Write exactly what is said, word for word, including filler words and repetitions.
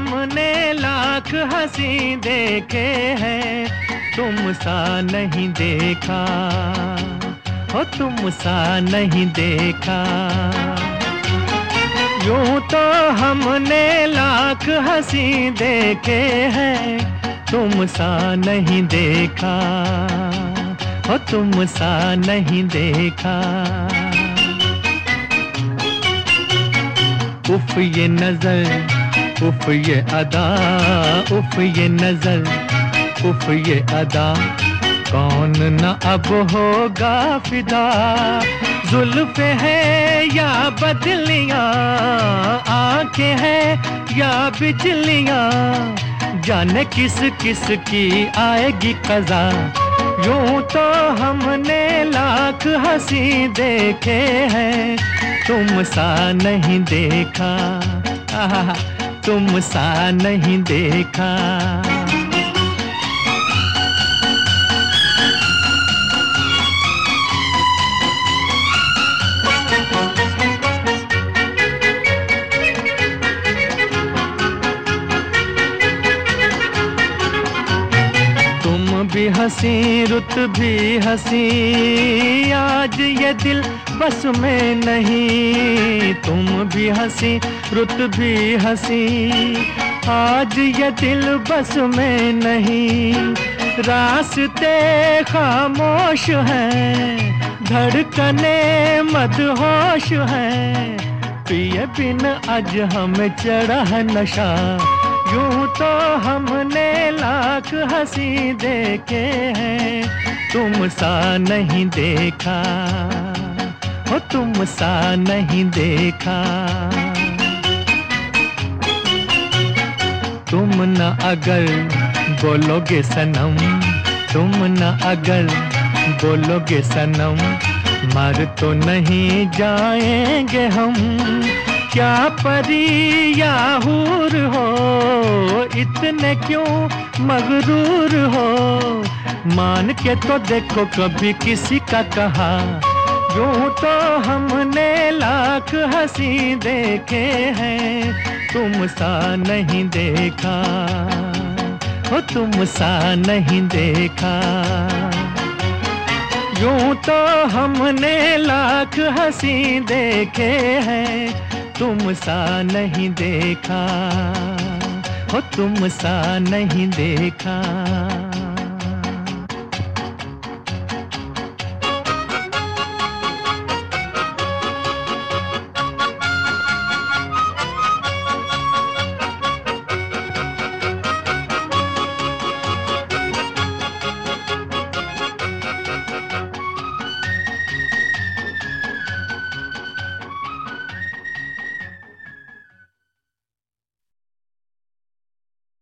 हमने लाख हंसी देखे हैं, तुम सा नहीं देखा, हो तुम सा नहीं देखा। यूं तो हमने लाख हंसी देखे हैं, तुम सा नहीं देखा, हो तुम सा नहीं देखा। उफ ये नजर, उफ ये अदा, उफ ये नजर, उफ ये अदा, कौन न अब होगा फिदा। जुल्फ़े है या बदलियां, आंखें हैं या बिजलियां, जाने किस किस की आएगी क़ज़ा। यूं तो हमने लाख हंसी देखे हैं, तुम सा नहीं देखा, आहा, तुम सा नहीं देखा। भी हंसी रुत भी हंसी, आज ये दिल बस में नहीं। तुम भी हंसी रुत भी हंसी, आज ये दिल बस में नहीं। रास्ते खामोश हैं, धड़कने मदहोश हैं, पिए बिन आज हमें चढ़ा है नशा। यूं तो हमने लाख हंसी देखे हैं, तुम सा नहीं देखा, हो तुम सा नहीं देखा। तुम न अगर बोलोगे सनम, तुम न अगर बोलोगे सनम, मर तो नहीं जाएंगे हम। क्या परी या हूर हो, इतने क्यों मगरूर हो, मान के तो देखो कभी किसी का कहा। यूं तो हमने लाख हंसी देखे हैं, तुम सा नहीं देखा, हो तुम सा नहीं देखा। यूं तो हमने लाख हंसी देखे हैं, तुम सा नहीं देखा, हो तुम सा नहीं देखा।